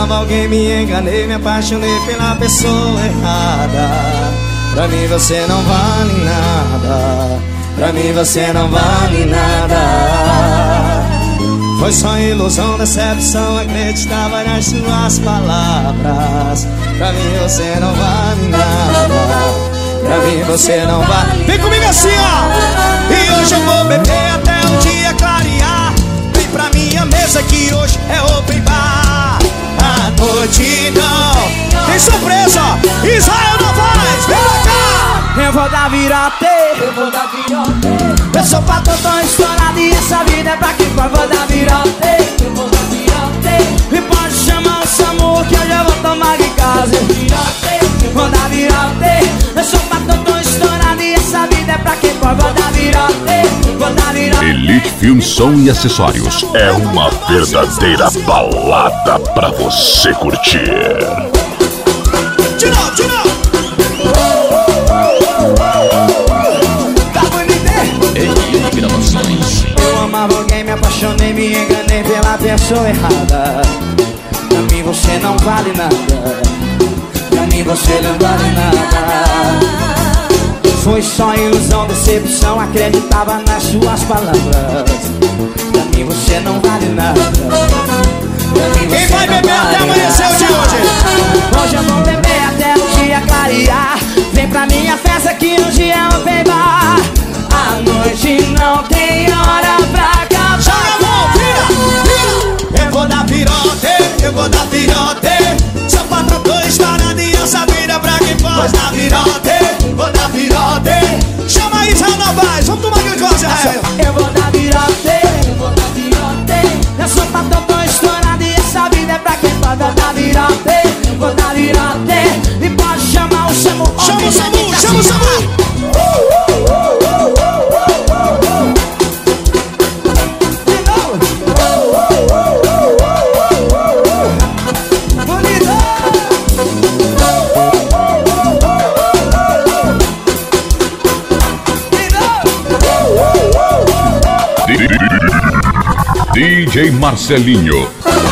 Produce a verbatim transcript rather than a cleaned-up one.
amava alguém, me enganei, me apaixonei pela pessoa errada. Pra mim você não vale nada, pra mim você não vale nada. Foi só ilusão, decepção, acreditava nas suas palavras. Pra mim você não vale nada, pra mim você não vale. Vem comigo assim, ó! E hoje eu vou beber até o dia clarear. Vem pra minha mesa que hoje é open bar. A noite não tem surpresa, Israel Novaes, vem pra cá! Eu vou dar virote, eu vou dar virote. Eu sou patotão estourado e essa vida é pra quem vai. Vou dar virote, eu vou dar virote. E pode chamar o SAMU que hoje eu vou tomar em casa. Virote, vou dar virote. Eu sou patotão estourado e essa vida é pra quem vai. Vou dar virote, vou dar virote. Elite Film Som e Acessórios é uma verdadeira balada pra você curtir. Tira, tira! Eu amava alguém, me apaixonei, me enganei pela pessoa errada. Pra mim você não vale nada, pra mim você não vale nada. Foi só ilusão, decepção, acreditava nas suas palavras. Pra mim você não vale nada, pra mim quem vai beber até amanhecer o de hoje? Hoje eu vou beber até o dia clarear. Vem pra minha festa que hoje é open bar. A noite não tem hora pra acabar. Joga a mão, vira, vira. Eu vou dar virote, eu vou dar virote. Sou patrão, tô estourado e essa vida é pra quem pode. Vou dar virote, vou dar virote. Chama aí, Israel Novaes, vamos tomar aquele coisa, Israel. Eu vou dar virote, eu vou dar virote. Eu sou patrão, tô estourado e essa vida é pra quem pode. Vou dar virote, vou dar virote. E pode chamar o SAMU. Chama o SAMU, chama o SAMU. D J Marcelinho.